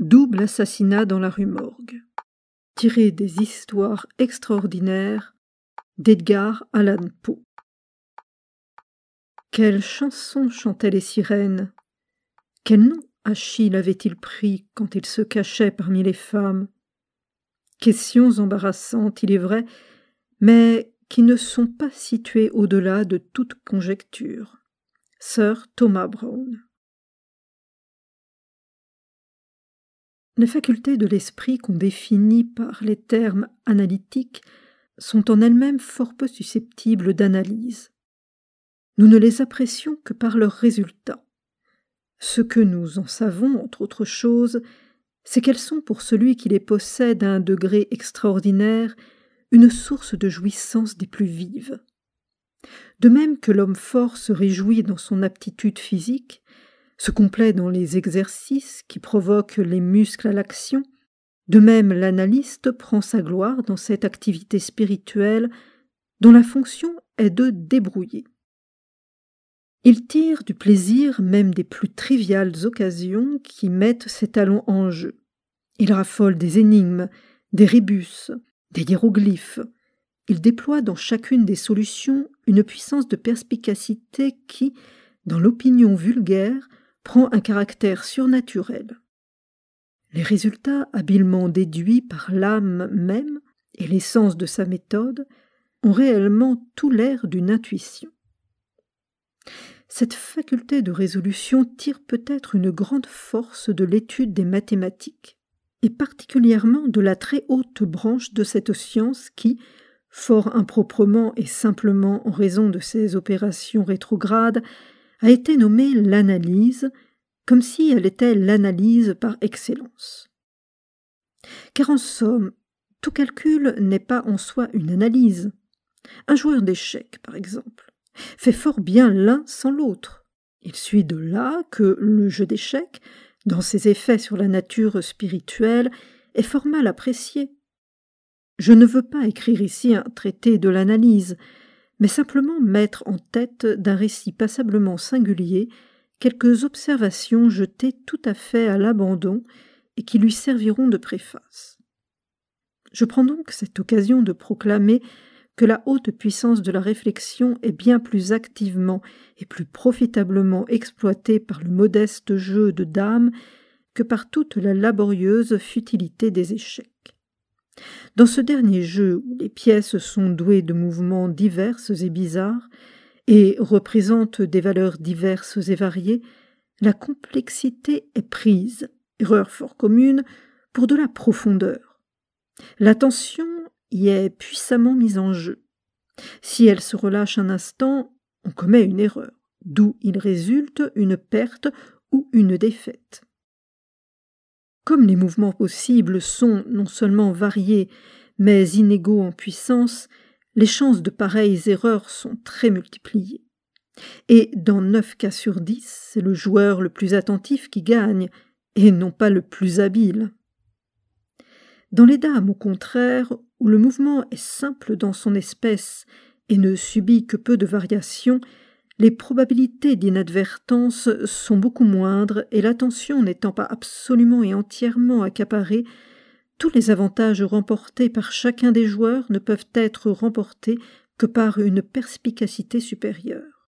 Double assassinat dans la rue Morgue. Tiré des histoires extraordinaires d'Edgar Allan Poe. Quelle chanson chantaient les sirènes? Quel nom Achille avait-il pris quand il se cachait parmi les femmes? Questions embarrassantes, il est vrai, mais qui ne sont pas situées au-delà de toute conjecture. Sir Thomas Browne. Les facultés de l'esprit qu'on définit par les termes analytiques sont en elles-mêmes fort peu susceptibles d'analyse. Nous ne les apprécions que par leurs résultats. Ce que nous en savons, entre autres choses, c'est qu'elles sont pour celui qui les possède à un degré extraordinaire une source de jouissance des plus vives. De même que l'homme fort se réjouit dans son aptitude physique, se complaît dans les exercices qui provoquent les muscles à l'action, de même l'analyste prend sa gloire dans cette activité spirituelle dont la fonction est de débrouiller. Il tire du plaisir même des plus triviales occasions qui mettent ses talents en jeu. Il raffole des énigmes, des rébus, des hiéroglyphes. Il déploie dans chacune des solutions une puissance de perspicacité qui, dans l'opinion vulgaire, prend un caractère surnaturel. Les résultats habilement déduits par l'âme même et l'essence de sa méthode ont réellement tout l'air d'une intuition. Cette faculté de résolution tire peut-être une grande force de l'étude des mathématiques, et particulièrement de la très haute branche de cette science qui, fort improprement et simplement en raison de ses opérations rétrogrades, a été nommée l'analyse, comme si elle était l'analyse par excellence. Car en somme, tout calcul n'est pas en soi une analyse. Un joueur d'échecs, par exemple, fait fort bien l'un sans l'autre. Il suit de là que le jeu d'échecs, dans ses effets sur la nature spirituelle, est fort mal apprécié. Je ne veux pas écrire ici un traité de l'analyse, mais simplement mettre en tête d'un récit passablement singulier quelques observations jetées tout à fait à l'abandon et qui lui serviront de préface. Je prends donc cette occasion de proclamer que la haute puissance de la réflexion est bien plus activement et plus profitablement exploitée par le modeste jeu de dames que par toute la laborieuse futilité des échecs. Dans ce dernier jeu où les pièces sont douées de mouvements divers et bizarres et représentent des valeurs diverses et variées, la complexité est prise, erreur fort commune, pour de la profondeur. L'attention y est puissamment mise en jeu. Si elle se relâche un instant, on commet une erreur, d'où il résulte une perte ou une défaite. Comme les mouvements possibles sont non seulement variés, mais inégaux en puissance, les chances de pareilles erreurs sont très multipliées. Et dans 9 cas sur 10, c'est le joueur le plus attentif qui gagne, et non pas le plus habile. Dans les dames, au contraire, où le mouvement est simple dans son espèce et ne subit que peu de variations, les probabilités d'inadvertance sont beaucoup moindres et l'attention n'étant pas absolument et entièrement accaparée, tous les avantages remportés par chacun des joueurs ne peuvent être remportés que par une perspicacité supérieure.